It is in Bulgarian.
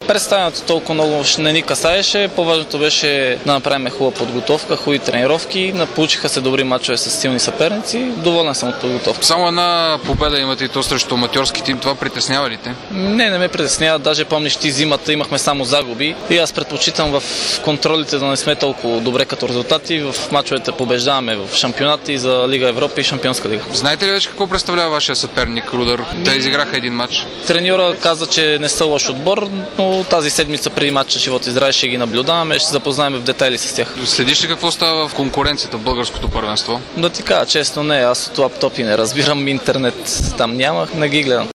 Представянето толкова много не ни касаеше. По-важното беше да направим хубава подготовка, хубави тренировки. Получиха се добри мачове с силни съперници. Доволен съм от подготовка. Само една победа имате и то срещу аматьорски тим. Това притеснява ли те? Не ме притеснява. Даже помниш, ти зимата имахме само загуби. И аз предпочитам в контролите да не сме толкова добре като резултати. В мачовете побеждаваме в шампионати за Лига Европа и Шампионска лига. Знаете ли вече какво представлява вашия съперник Рудар? Те изиграха един матч. Треньора каза, че не са лош отбор, но тази седмица преди матча Живот и здраве ще ги наблюдаваме, ще се запознаем в детайли с тях. Следиш ли какво става в конкуренцията в българското първенство? Да ти кажа честно, не, аз от лаптопи не разбирам, интернет там няма, не ги гледам.